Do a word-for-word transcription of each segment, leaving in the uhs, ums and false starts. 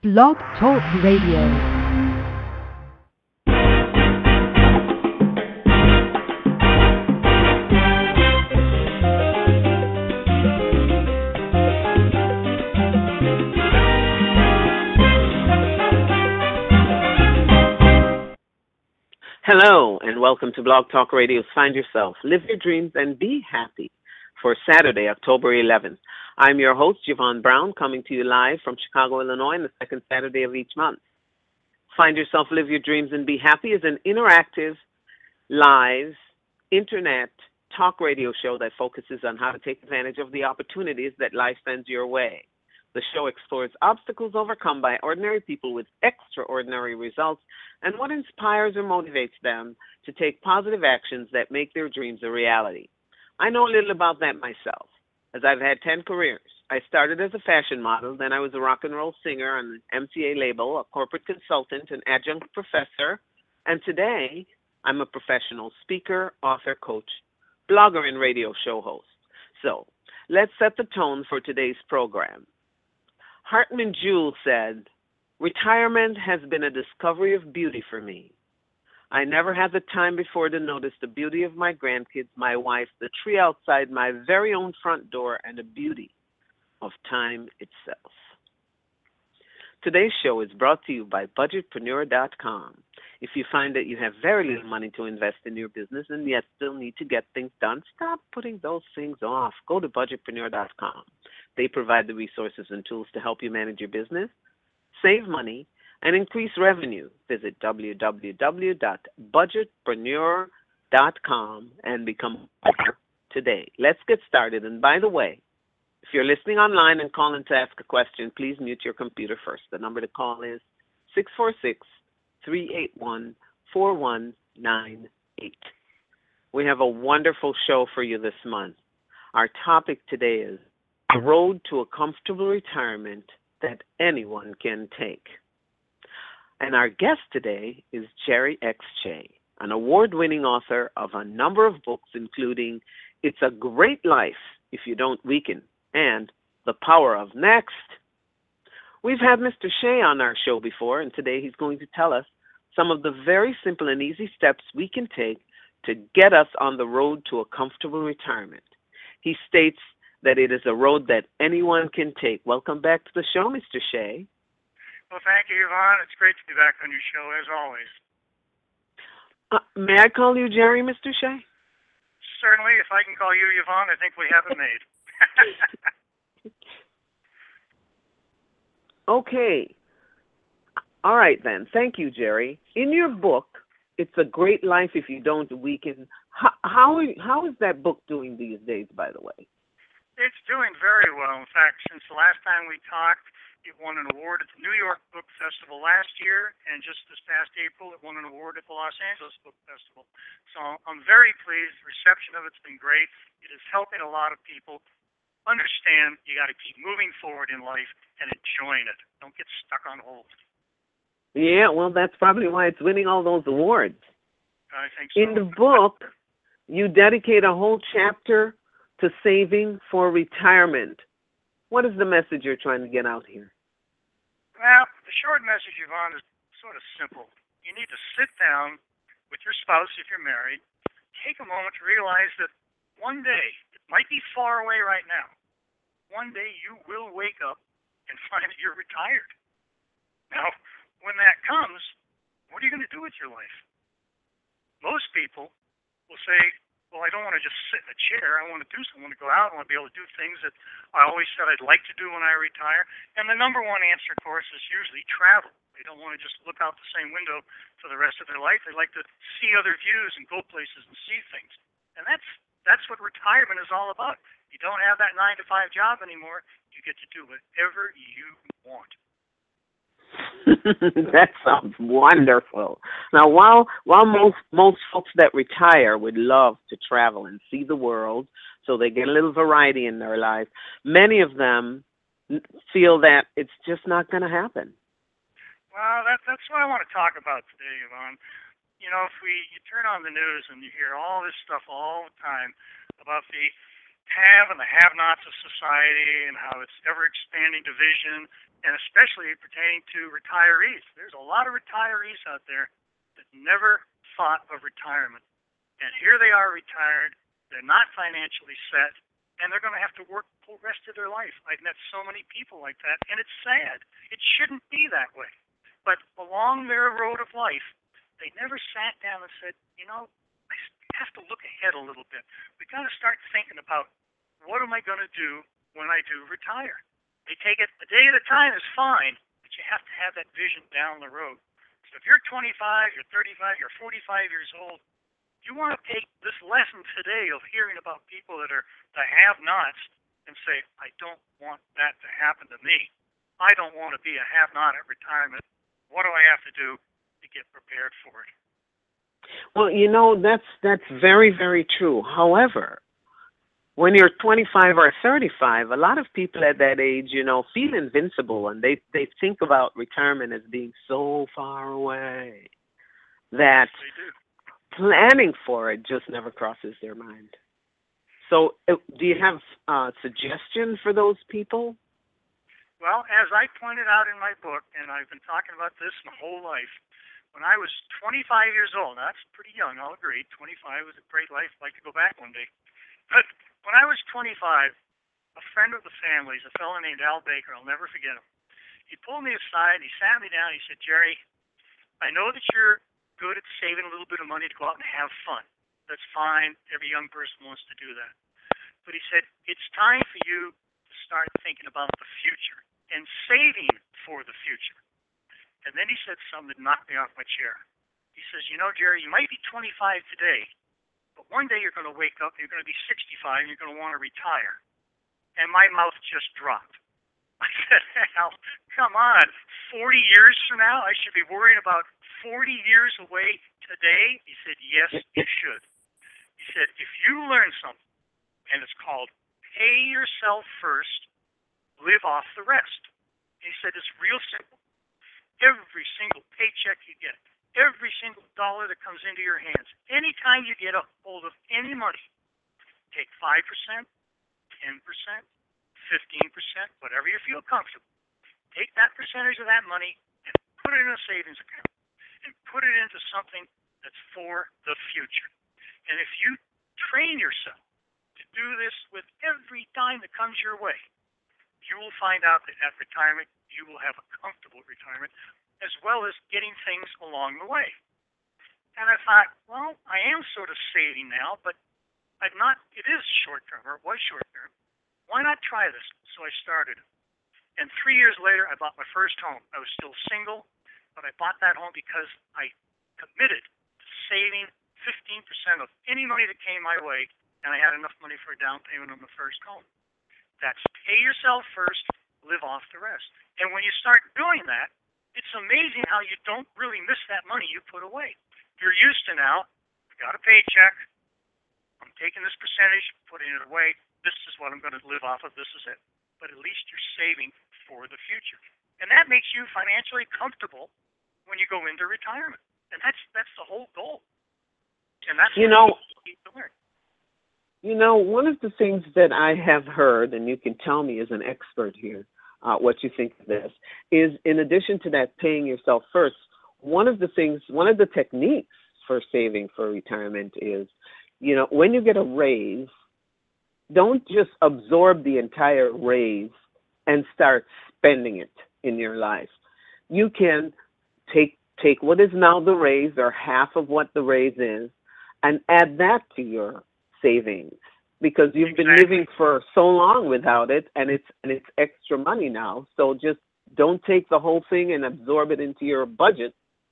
Blog Talk Radio. Hello, and welcome to Blog Talk Radio's Find Yourself, Live Your Dreams, and Be Happy for Saturday, October eleventh. I'm your host, Yvonne Brown, coming to you live from Chicago, Illinois, on the second Saturday of each month. Find Yourself, Live Your Dreams, and Be Happy is an interactive, live, internet talk radio show that focuses on how to take advantage of the opportunities that life sends your way. The show explores obstacles overcome by ordinary people with extraordinary results and what inspires or motivates them to take positive actions that make their dreams a reality. I know a little about that myself, as I've had ten careers. I started as a fashion model, then I was a rock and roll singer on the M C A label, a corporate consultant, an adjunct professor, and today I'm a professional speaker, author, coach, blogger, and radio show host. So let's set the tone for today's program. Hartman Jewell said, "Retirement has been a discovery of beauty for me. I never had the time before to notice the beauty of my grandkids, my wife, the tree outside my very own front door, and the beauty of time itself." Today's show is brought to you by budgetpreneur dot com. If you find that you have very little money to invest in your business and yet still need to get things done, stop putting those things off. Go to budgetpreneur dot com. They provide the resources and tools to help you manage your business, save money, and increase revenue. Visit w w w dot budgetpreneur dot com and become a partner today. Let's get started. And by the way, if you're listening online and calling to ask a question, please mute your computer first. The number to call is six four six, three eight one, four one nine eight. We have a wonderful show for you this month. Our topic today is a road to a comfortable retirement that anyone can take. And our guest today is Jerry X. Che, an award-winning author of a number of books, including It's a Great Life If You Don't Weaken and The Power of Next. We've had Mister Che on our show before, and today he's going to tell us some of the very simple and easy steps we can take to get us on the road to a comfortable retirement. He states that it is a road that anyone can take. Welcome back to the show, Mister Che. Well, thank you, Yvonne. It's great to be back on your show, as always. Uh, may I call you Jerry, Mister Che? Certainly. If I can call you Yvonne, I think we have it made. Okay. All right, then. Thank you, Jerry. In your book, It's a Great Life If You Don't Weaken, how, how, how is that book doing these days, by the way? It's doing very well. In fact, since the last time we talked, it won an award at the New York Book Festival last year, and just this past April, it won an award at the Los Angeles Book Festival. So I'm very pleased. The reception of it's been great. It is helping a lot of people understand you got to keep moving forward in life and enjoying it. Don't get stuck on hold. Yeah, well, that's probably why it's winning all those awards. I think so. In the book, you dedicate a whole chapter to saving for retirement. What is the message you're trying to get out here? Well, the short message, Yvonne, is sort of simple. You need to sit down with your spouse if you're married, take a moment to realize that one day, it might be far away right now, one day you will wake up and find that you're retired. Now, when that comes, what are you going to do with your life? Most people will say, well, I don't want to just sit in a chair. I want to do something. I want to go out. I want to be able to do things that I always said I'd like to do when I retire. And the number one answer, of course, is usually travel. They don't want to just look out the same window for the rest of their life. They like to see other views and go places and see things. And that's that's what retirement is all about. You don't have that nine to five job anymore. You get to do whatever you want. That sounds wonderful. Now, while while most most folks that retire would love to travel and see the world, so they get a little variety in their life, many of them feel that it's just not going to happen. Well, that, that's what I want to talk about today, Yvonne. You know, if we you turn on the news and you hear all this stuff all the time about the have and the have-nots of society and how it's ever-expanding division and especially pertaining to retirees. There's a lot of retirees out there that never thought of retirement. And here they are retired, they're not financially set, and they're going to have to work the rest of their life. I've met so many people like that, and it's sad. It shouldn't be that way. But along their road of life, they never sat down and said, you know, I have to look ahead a little bit. We've got to start thinking about, what am I going to do when I do retire? They take it a day at a time is fine, but you have to have that vision down the road. So if you're twenty-five, you're thirty-five, you're forty-five years old, you want to take this lesson today of hearing about people that are the have-nots and say, I don't want that to happen to me. I don't want to be a have-not at retirement. What do I have to do to get prepared for it? Well, you know, that's that's very, very true. However, when you're twenty-five or thirty-five, a lot of people at that age, you know, feel invincible, and they, they think about retirement as being so far away that planning for it just never crosses their mind. So uh, do you have uh, suggestions for those people? Well, as I pointed out in my book, and I've been talking about this my whole life, when I was twenty-five years old, now that's pretty young, I'll agree, twenty-five was a great life, I'd like to go back one day. But when I was twenty-five, a friend of the family's, a fellow named Al Baker, I'll never forget him, he pulled me aside, he sat me down, he said, Jerry, I know that you're good at saving a little bit of money to go out and have fun. That's fine. Every young person wants to do that. But he said, it's time for you to start thinking about the future and saving for the future. And then he said something that knocked me off my chair. He says, you know, Jerry, you might be twenty-five today, but one day you're going to wake up and you're going to be sixty-five and you're going to want to retire. And my mouth just dropped. I said, Al, come on. forty years from now, I should be worrying about forty years away today? He said, yes, you should. He said, if you learn something, and it's called pay yourself first, live off the rest. He said, it's real simple. Every single paycheck you get, every single dollar that comes into your hands, anytime you get a hold of any money, take five percent, ten percent, fifteen percent, whatever you feel comfortable. Take that percentage of that money and put it in a savings account and put it into something that's for the future. And if you train yourself to do this with every dime that comes your way, you will find out that at retirement, you will have a comfortable retirement, as well as getting things along the way. And I thought, well, I am sort of saving now, but I'm not, it is short-term, or it was short-term. Why not try this? So I started. And three years later, I bought my first home. I was still single, but I bought that home because I committed to saving fifteen percent of any money that came my way, and I had enough money for a down payment on the first home. That's pay yourself first, live off the rest. And when you start doing that, it's amazing how you don't really miss that money you put away. You're used to now, I got a paycheck, I'm taking this percentage, putting it away, this is what I'm going to live off of, this is it. But at least you're saving for the future. And that makes you financially comfortable when you go into retirement. And that's that's the whole goal. And that's you what know, you need to learn. You know, one of the things that I have heard, and you can tell me as an expert here uh, what you think of this, is in addition to that paying yourself first, one of the things, one of the techniques for saving for retirement is, you know, when you get a raise, don't just absorb the entire raise and start spending it in your life. You can take take what is now the raise or half of what the raise is and add that to your savings, because you've Exactly. been living for so long without it, and it's and it's extra money now. So just don't take the whole thing and absorb it into your budget.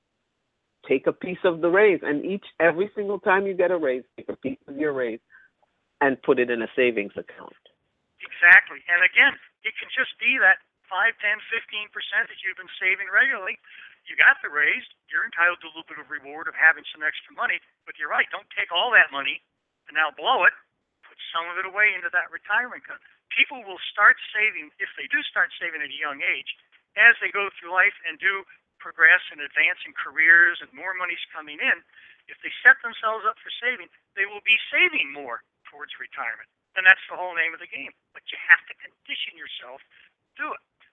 Take a piece of the raise, and each every single time you get a raise, take a piece of your raise and put it in a savings account. Exactly. And again, it can just be that five, ten, fifteen percent that you've been saving regularly. You got the raise. You're entitled to a little bit of reward of having some extra money. But you're right. Don't take all that money and now blow it. Put some of it away into that retirement account. People will start saving, if they do start saving at a young age, as they go through life and do progress and advance in careers and more money's coming in. If they set themselves up for saving, they will be saving more towards retirement. And that's the whole name of the game. But you have to condition yourself to do it.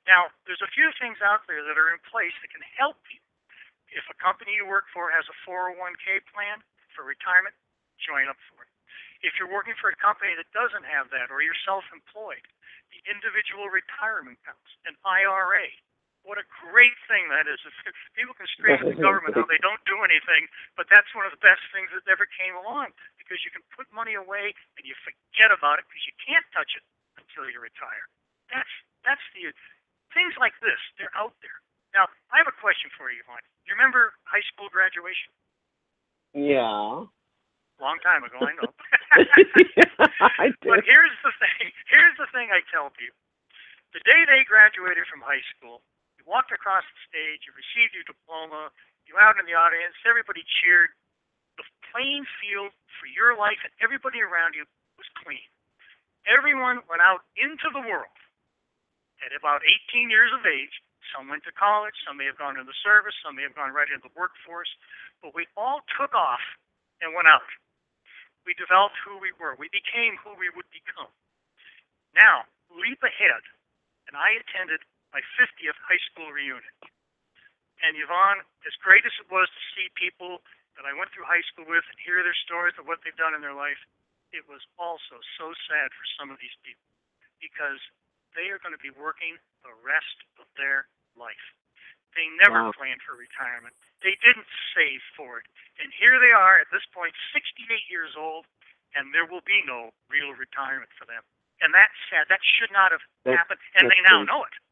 Now, there's a few things out there that are in place that can help you. If a company you work for has a four oh one k plan for retirement, join up for it. If you're working for a company that doesn't have that, or you're self-employed, the individual retirement accounts, an I R A. What a great thing that is. If people can scream at the government how they don't do anything, but that's one of the best things that ever came along, because you can put money away and you forget about it because you can't touch it until you retire. That's that's the things like this. They're out there. Now, I have a question for you, Yvonne. You remember high school graduation? Yeah. Long time ago, I know. Yeah, I do. But here's the thing. Here's the thing I tell people. The day they graduated from high school, you walked across the stage, you received your diploma, you were out in the audience, everybody cheered. The playing field for your life and everybody around you was clean. Everyone went out into the world at about eighteen years of age. Some went to college, some may have gone into the service, some may have gone right into the workforce, but we all took off and went out. We developed who we were. We became who we would become. Now, leap ahead, and I attended my fiftieth high school reunion. And Yvonne, as great as it was to see people that I went through high school with and hear their stories of what they've done in their life, it was also so sad for some of these people, because they are going to be working the rest of their life. They never wow. planned for retirement. They didn't save for it. And here they are at this point, sixty-eight years old, and there will be no real retirement for them. And that's sad. That should not have that's, happened, and they now true. know it.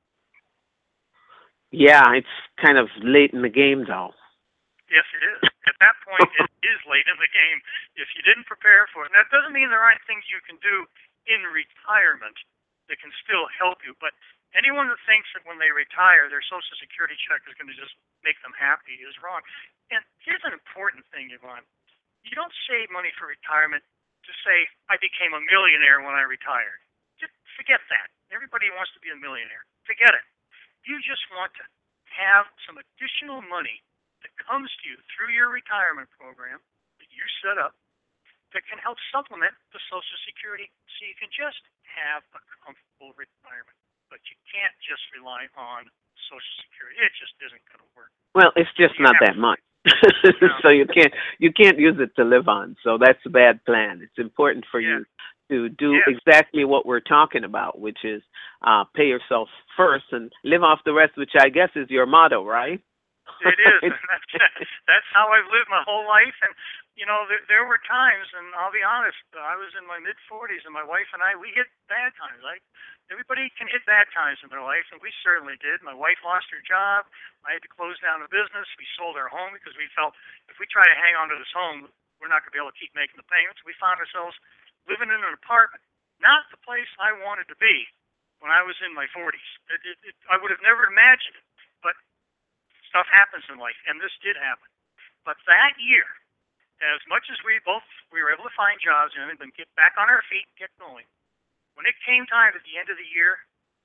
Yeah, it's kind of late in the game, though. Yes, it is. At that point, it is late in the game if you didn't prepare for it. Now, that doesn't mean there aren't things you can do in retirement that can still help you, but anyone that thinks that when they retire, their Social Security check is going to just make them happy is wrong. And here's an important thing, Yvonne. You don't save money for retirement to say, I became a millionaire when I retired. Just forget that. Everybody wants to be a millionaire. Forget it. You just want to have some additional money that comes to you through your retirement program that you set up that can help supplement the Social Security so you can just have a comfortable retirement. But you can't just rely on Social Security. It just isn't going to work. Well, it's just you not that much. No. So you can't you can't use it to live on. So that's a bad plan. It's important for yeah. you to do yes. exactly what we're talking about, which is uh, pay yourself first and live off the rest, which I guess is your motto, right? It is. And that's, that's how I've lived my whole life. And, you know, there, there were times, and I'll be honest, I was in my mid-forties, and my wife and I, we hit bad times. Like, everybody can hit bad times in their life, and we certainly did. My wife lost her job. I had to close down the business. We sold our home because we felt if we try to hang on to this home, we're not going to be able to keep making the payments. We found ourselves living in an apartment, not the place I wanted to be when I was in my forties. It, it, it, I would have never imagined it, but stuff happens in life, and this did happen. But that year, as much as we both we were able to find jobs and then get back on our feet and get going, when it came time at the end of the year,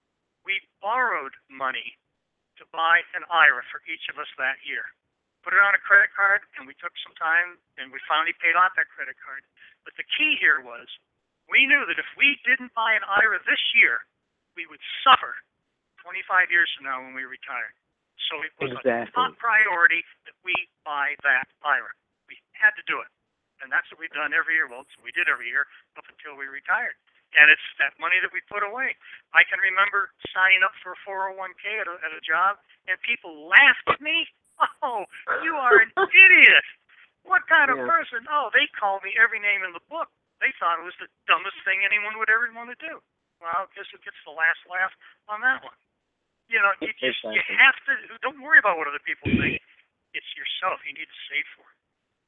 we borrowed money to buy an I R A for each of us that year. Put it on a credit card, and we took some time, and we finally paid off that credit card. But the key here was we knew that if we didn't buy an I R A this year, we would suffer twenty-five years from now when we retired. So it was exactly. a top priority that we buy that I R A. We had to do it. And that's what we've done every year. Well, we did every year up until we retired. And it's that money that we put away. I can remember signing up for a four oh one k at a, at a job, and people laughed at me. Oh, you are an idiot. What kind of yeah. person? Oh, they called me every name in the book. They thought it was the dumbest thing anyone would ever want to do. Well, I guess it gets the last laugh on that one. You know, you just you have to, don't worry about what other people think. It's yourself. You need to save for it.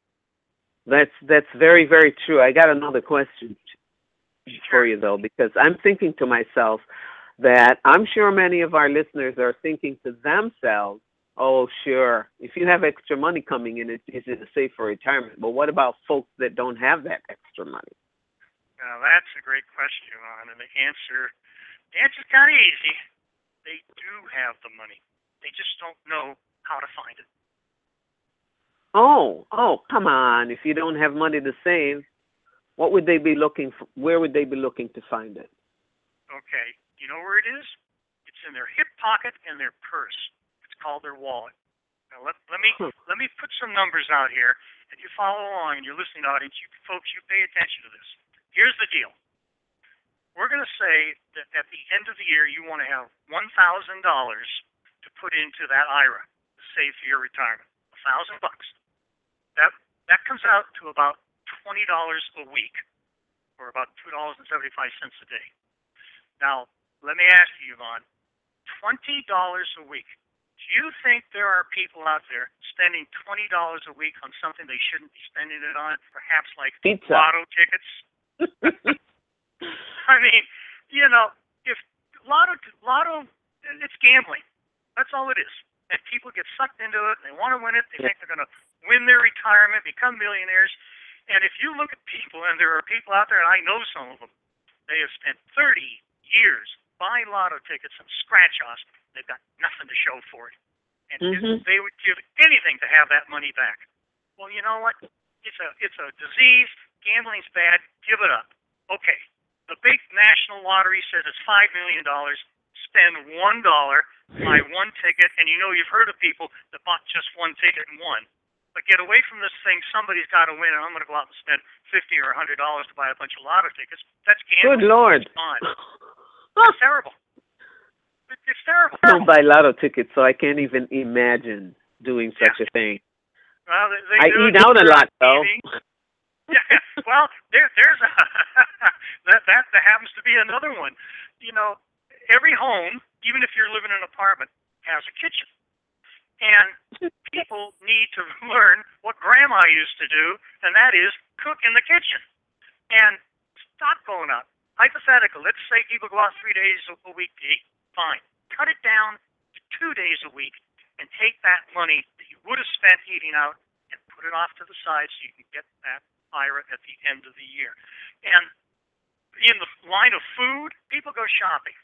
That's, that's very, very true. I got another question for you, though, because I'm thinking to myself that I'm sure many of our listeners are thinking to themselves, oh, sure, if you have extra money coming in, it's easy to save for retirement. But what about folks that don't have that extra money? Now, that's a great question, Yvonne, and the answer, the answer is kind of easy. They do have the money. They just don't know how to find it. Oh, oh, come on. If you don't have money to save, what would they be looking for? Where would they be looking to find it? Okay. You know where it is? It's in their hip pocket and their purse. It's called their wallet. Now let, let me let me put some numbers out here, and you follow along, and your listening audience, you folks, you pay attention to this. Here's the deal. We're going to say that at the end of the year, you want to have one thousand dollars to put into that I R A to save for your retirement. A thousand bucks. That that comes out to about twenty dollars a week, or about two dollars and seventy-five cents a day. Now, let me ask you, Yvonne, twenty dollars a week. Do you think there are people out there spending twenty dollars a week on something they shouldn't be spending it on? Perhaps like Pizza. lotto tickets? I mean, you know, if lotto, lotto, it's gambling. That's all it is. And people get sucked into it, and they want to win it. They think they're going to win their retirement, become millionaires. And if you look at people, and there are people out there, and I know some of them, they have spent thirty years buying lotto tickets and scratch-offs. They've got nothing to show for it. And mm-hmm. they would give anything to have that money back. Well, you know what? It's a it's a disease. Gambling's bad. Give it up. Okay. The big national lottery says it's five million dollars. Spend one dollar, buy one ticket, and you know you've heard of people that bought just one ticket and won. But get away from this thing. Somebody's got to win, and I'm going to go out and spend fifty or a hundred dollars to buy a bunch of lotto tickets. That's gambling. Good Lord. It's fun. It's terrible. It's terrible. I don't buy lotto tickets, so I can't even imagine doing such yeah. a thing. Well, they, they I do eat out a lot, though. Yeah. Well, there, there's a that, that that happens to be another one. You know, every home, even if you're living in an apartment, has a kitchen, and people need to learn what Grandma used to do, and that is cook in the kitchen. And stop going out. Hypothetical. Let's say people go out three days a week to eat. Fine. Cut it down to two days a week and take that money that you would have spent eating out and put it off to the side so you can get that I R A at the end of the year. And in the line of food, people go shopping.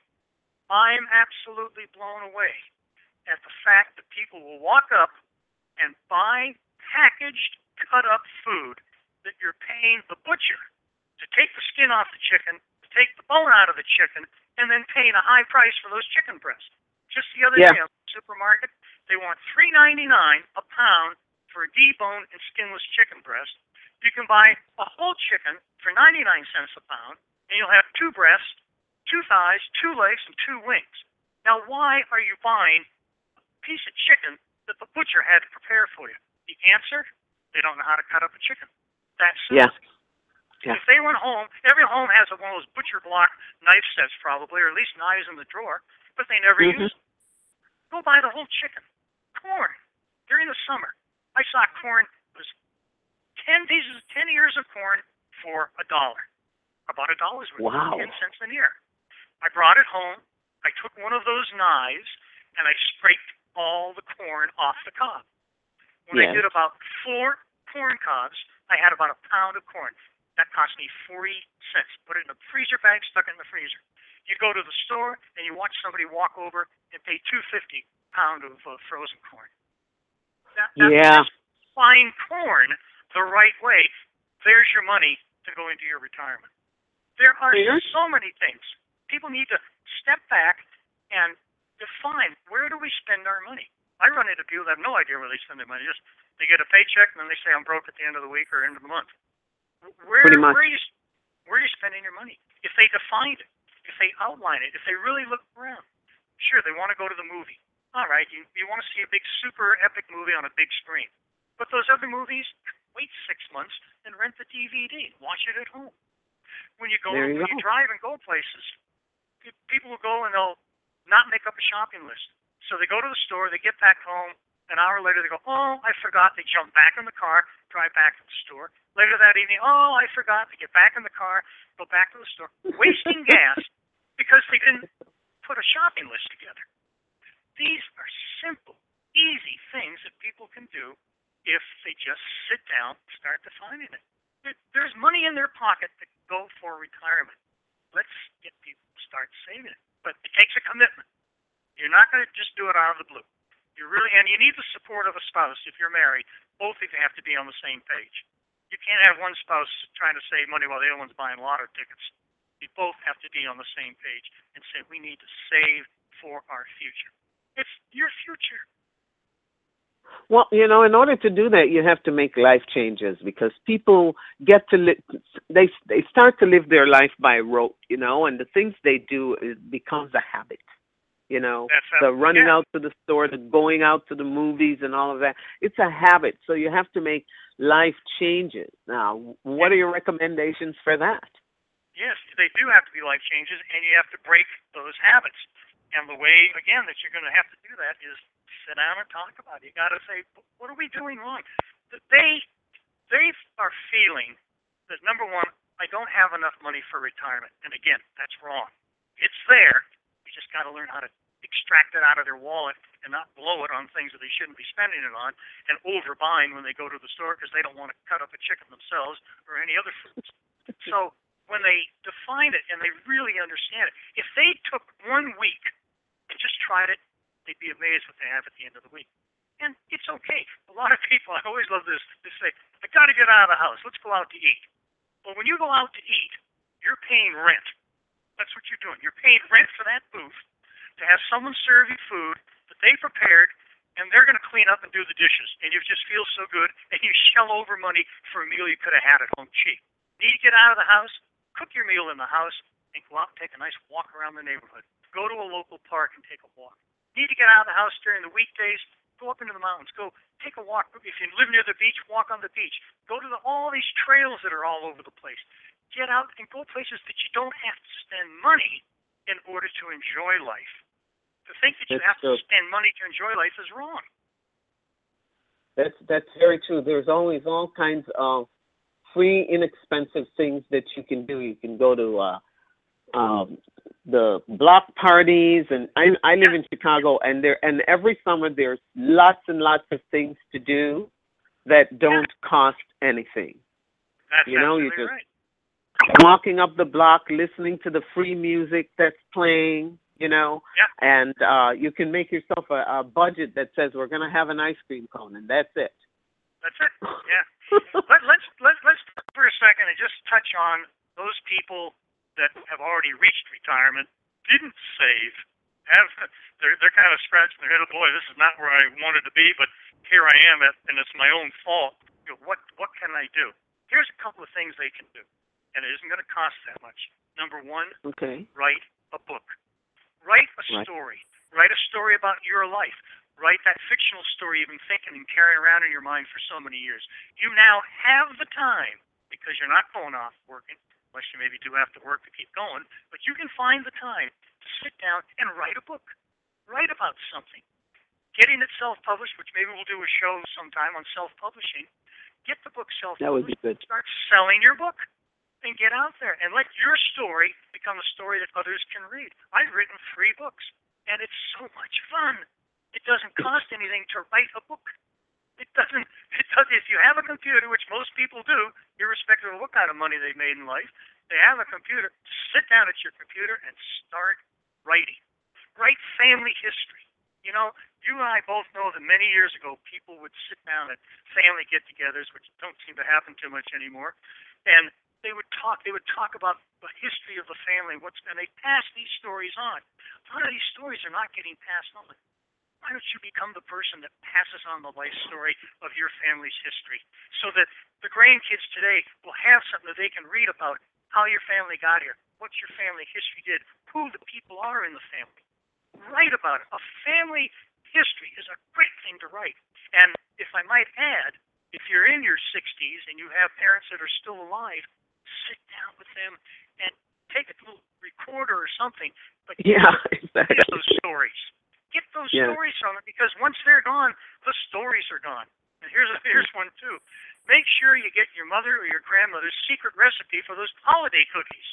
I'm absolutely blown away at the fact that people will walk up and buy packaged, cut-up food that you're paying the butcher to take the skin off the chicken, to take the bone out of the chicken, and then paying a high price for those chicken breasts. Just the other yeah. day at the supermarket, they want three ninety-nine a pound for a deboned and skinless chicken breast. You can buy a whole chicken for ninety-nine cents a pound, and you'll have two breasts, two thighs, two legs, and two wings. Now, why are you buying a piece of chicken that the butcher had to prepare for you? The answer? They don't know how to cut up a chicken. That's simple. Yeah. Yeah. If they went home, every home has one of those butcher block knife sets probably, or at least knives in the drawer, but they never mm-hmm. use them. Go buy the whole chicken. Corn. During the summer, I saw corn was ten pieces, ten ears of corn for a dollar. About a dollar's worth. Wow. Ten cents an ear. I brought it home. I took one of those knives and I scraped all the corn off the cob. When yes. I did about four corn cobs, I had about a pound of corn. That cost me forty cents. Put it in a freezer bag, stuck it in the freezer. You go to the store and you watch somebody walk over and pay two fifty a pound of uh, frozen corn. That, that's yeah. Buying corn the right way. There's your money to go into your retirement. There are so many things. People need to step back and define, where do we spend our money? I run into people that have no idea where they spend their money. Just they get a paycheck and then they say, I'm broke at the end of the week or end of the month. Where, Pretty much. where, are you, where are you spending your money? If they define it, if they outline it, if they really look around. Sure, they want to go to the movie. All right, you, you want to see a big super epic movie on a big screen. But those other movies, wait six months and rent the D V D. Watch it at home. When you go, you when go. you drive and go places, people will go and they'll not make up a shopping list. So they go to the store, they get back home, an hour later they go, oh, I forgot. They jump back in the car, drive back to the store. Later that evening, oh, I forgot. They get back in the car, go back to the store, wasting gas because they didn't put a shopping list together. These are simple, easy things that people can do if they just sit down and start defining it. There's money in their pocket to go for retirement. Let's get people to start saving it. But it takes a commitment. You're not going to just do it out of the blue. You really, and you need the support of a spouse if you're married. Both of you have to be on the same page. You can't have one spouse trying to save money while the other one's buying lotto tickets. You both have to be on the same page and say, we need to save for our future. It's your future. Well, you know, in order to do that, you have to make life changes because people get to li- they they start to live their life by rote, you know, and the things they do it becomes a habit. You know, That's a, the running yeah. out to the store, the going out to the movies, and all of that. It's a habit, so you have to make life changes. Now, what are your recommendations for that? Yes, they do have to be life changes, and you have to break those habits. And the way, again, that you're going to have to do that is sit down and talk about it. You got to say, what are we doing wrong? They they are feeling that, number one, I don't have enough money for retirement. And again, that's wrong. It's there. You just got to learn how to extract it out of their wallet and not blow it on things that they shouldn't be spending it on and overbuying when they go to the store because they don't want to cut up a chicken themselves or any other foods. So when they define it and they really understand it, if they took one week and just tried it, they'd be amazed what they have at the end of the week. And it's okay. A lot of people, I always love this, they say, I got to get out of the house. Let's go out to eat. Well, when you go out to eat, you're paying rent. That's what you're doing. You're paying rent for that booth to have someone serve you food that they prepared, and they're going to clean up and do the dishes. And you just feel so good, and you shell over money for a meal you could have had at home cheap. Need to get out of the house? Cook your meal in the house and go out and take a nice walk around the neighborhood. Go to a local park and take a walk. Need to get out of the house during the weekdays? Go up into the mountains. Go take a walk. If you live near the beach, walk on the beach. Go to the, all these trails that are all over the place. Get out and go places that you don't have to spend money in order to enjoy life. To think that you That's have true. to spend money to enjoy life is wrong. That's that's very true. There's always all kinds of free, inexpensive things that you can do. You can go to uh, um, the block parties, and I I live in Chicago, and there and every summer there's lots and lots of things to do that don't cost anything. That's You know, you absolutely just right. walking up the block, listening to the free music that's playing, you know, Yeah. and uh, you can make yourself a, a budget that says we're going to have an ice cream cone, and that's it. That's it. Yeah. Let, let's let, let's for a second and just touch on those people that have already reached retirement, didn't save, have they're they're kind of scratching their head. Oh boy, this is not where I wanted to be, but here I am, at, and it's my own fault. You know, what what can I do? Here's a couple of things they can do, and it isn't going to cost that much. Number one, Okay. write a book. Write a Right. story. Write a story about your life. Write that fictional story you've been thinking and carrying around in your mind for so many years. You now have the time, because you're not going off working, unless you maybe do have to work to keep going, but you can find the time to sit down and write a book. Write about something. Getting it self-published, which maybe we'll do a show sometime on self-publishing. Get the book self-published. That would be good. Start selling your book. And get out there and let your story become a story that others can read. I've written three books, and it's so much fun. It doesn't cost anything to write a book. It doesn't. It does. If you have a computer, which most people do, irrespective of what kind of money they've made in life, they have a computer. Sit down at your computer and start writing. Write family history. You know, you and I both know that many years ago, people would sit down at family get-togethers, which don't seem to happen too much anymore, and they would talk. They would talk about the history of the family. What's and they pass these stories on. A lot of these stories are not getting passed on. Why don't you become the person that passes on the life story of your family's history, so that the grandkids today will have something that they can read about how your family got here, what your family history did, who the people are in the family. Write about it. A family history is a great thing to write. And if I might add, if you're in your sixties and you have parents that are still alive, sit down with them and take a little recorder or something, but Yeah, get exactly. those stories. Get those Yeah. stories from it, because once they're gone, the stories are gone. And here's a, here's one too. Make sure you get your mother or your grandmother's secret recipe for those holiday cookies.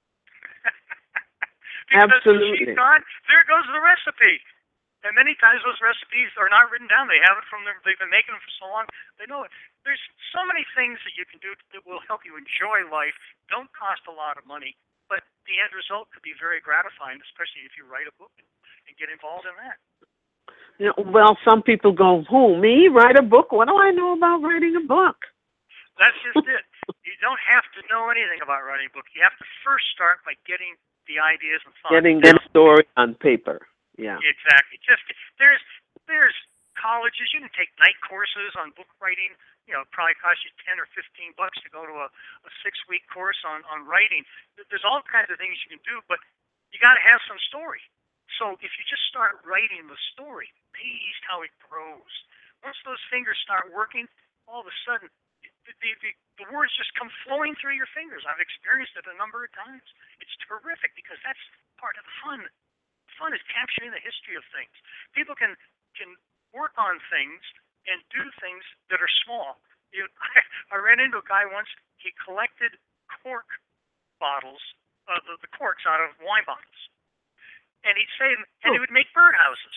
Because Absolutely. when she's gone, there goes the recipe. And many times those recipes are not written down. They have it from them. They've been making them for so long. They know it. There's so many things that you can do that will help you enjoy life. Don't cost a lot of money, but the end result could be very gratifying, especially if you write a book and, and get involved in that. You know, well, some people go, who, me? Write a book? What do I know about writing a book? That's just it. You don't have to know anything about writing a book. You have to first start by getting the ideas and thoughts. Getting the story on paper. Yeah. Exactly. Just there's there's colleges. You can take night courses on book writing. You know, it probably costs you ten or fifteen bucks to go to a, a six week course on on writing. There's all kinds of things you can do, but you got to have some story. So if you just start writing the story, amazed how it grows. Once those fingers start working, all of a sudden the, the, the, the words just come flowing through your fingers. I've experienced it a number of times. It's terrific because that's part of the fun. Fun is capturing the history of things. People can can work on things and do things that are small. You, I, I ran into a guy once. He collected cork bottles, uh, the, the corks out of wine bottles, and he'd save them, and he would make birdhouses.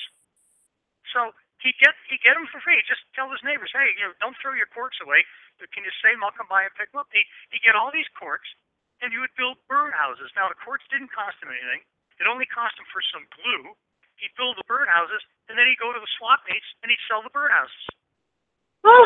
So he'd get he'd get them for free. He'd just tell his neighbors, hey, you know, don't throw your corks away. Can you save them? I'll come by and pick them up. He he'd get all these corks, and he would build birdhouses. Now the corks didn't cost him anything. It only cost him for some glue. He'd build the birdhouses, and then he'd go to the swap meets, and he'd sell the birdhouses. Oh.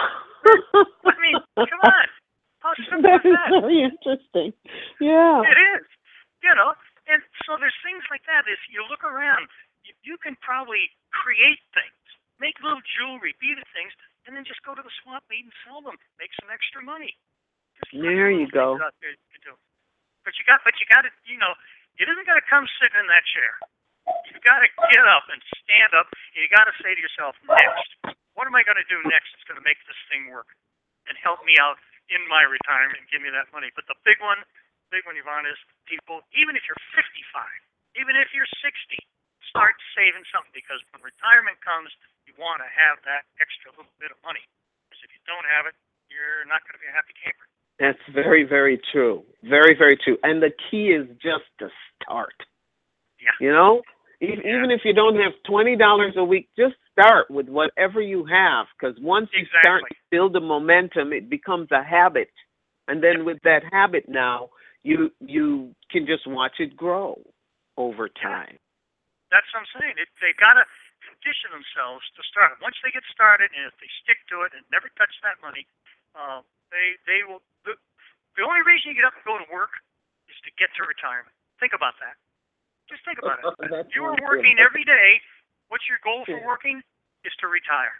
I mean, come on. How simple That is is that? very interesting. Yeah. It is. You know, and so there's things like that. If you look around, you, you can probably create things, make little jewelry, be the things, and then just go to the swap meet and sell them, make some extra money. There's There you go. out there you can do. But you got, but you got to, you know, it isn't going to come sitting in that chair. You've got to get up and stand up, and you got to say to yourself, next, what am I going to do next that's going to make this thing work and help me out in my retirement and give me that money? But the big one, big one, Yvonne, is people, even if you're fifty-five, even if you're sixty, start saving something, because when retirement comes, you want to have that extra little bit of money. Because if you don't have it, you're not going to be a happy camper. That's very, very true. Very, very true. And the key is just to start. Yeah. You know, even, yeah. even if you don't have twenty dollars a week, just start with whatever you have. Because once you exactly. start to build the momentum, it becomes a habit. And then with that habit now, you you can just watch it grow over time. That's what I'm saying. It, they got to condition themselves to start. Once they get started, and if they stick to it and never touch that money, uh, they they will. The, the only reason you get up and go to work is to get to retirement. Think about that. Just think about it. You are working every day. What's your goal for working? Is to retire.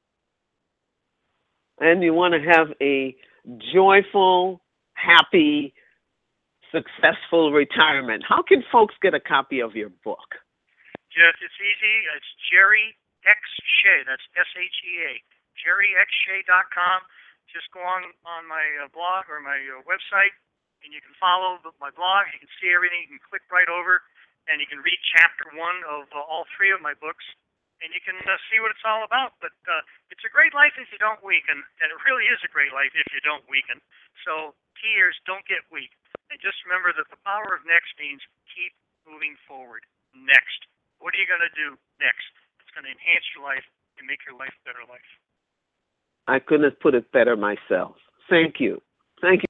And you want to have a joyful, happy, successful retirement. How can folks get a copy of your book? Just, it's easy. It's Jerry X Shea. That's S H E A. Jerry X Shea dot com. Just go on, on my uh, blog or my uh, website, and you can follow the, my blog. You can see everything. You can click right over, and you can read chapter one of uh, all three of my books, and you can uh, see what it's all about. But uh, it's a great life if you don't weaken, and it really is a great life if you don't weaken. So key here is don't get weak. And just remember that the power of next means keep moving forward. Next. What are you going to do next? It's going to enhance your life and make your life a better life. I couldn't have put it better myself. Thank you. Thank you.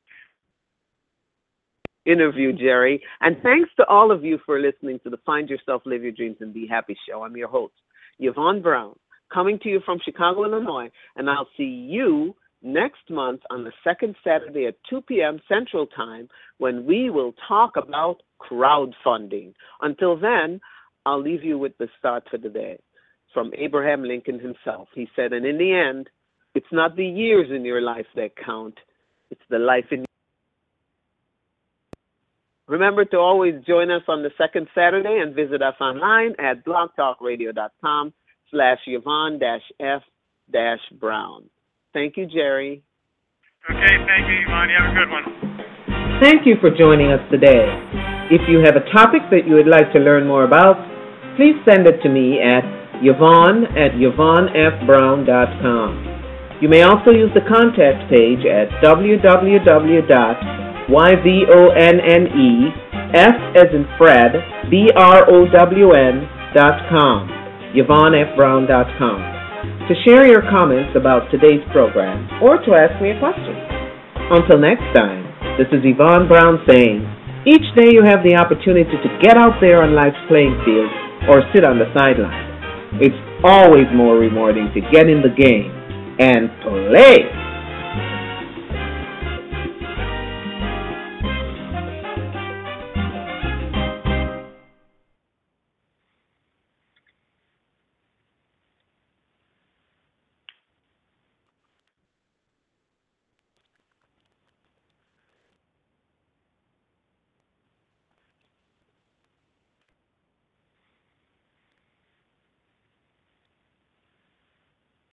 Interview, Jerry. And thanks to all of you for listening to the Find Yourself, Live Your Dreams, and Be Happy show. I'm your host, Yvonne Brown, coming to you from Chicago, Illinois. And I'll see you next month on the second Saturday at two p.m. Central Time, when we will talk about crowdfunding. Until then, I'll leave you with the start for the day from Abraham Lincoln himself. He said, and in the end, it's not the years in your life that count. It's the life in. Remember to always join us on the second Saturday and visit us online at blogtalkradio.com slash Yvonne dash F dash Brown. Thank you, Jerry. Okay, thank you, Yvonne. You have a good one. Thank you for joining us today. If you have a topic that you would like to learn more about, please send it to me at Yvonne at Yvonne F Brown dot com. You may also use the contact page at w w w dot yvonne f as in Fred, B R O W N dot com, Yvonne F Brown dot com, to share your comments about today's program or to ask me a question. Until next time, this is Yvonne Brown saying, each day you have the opportunity to get out there on life's playing field or sit on the sideline. It's always more rewarding to get in the game and play.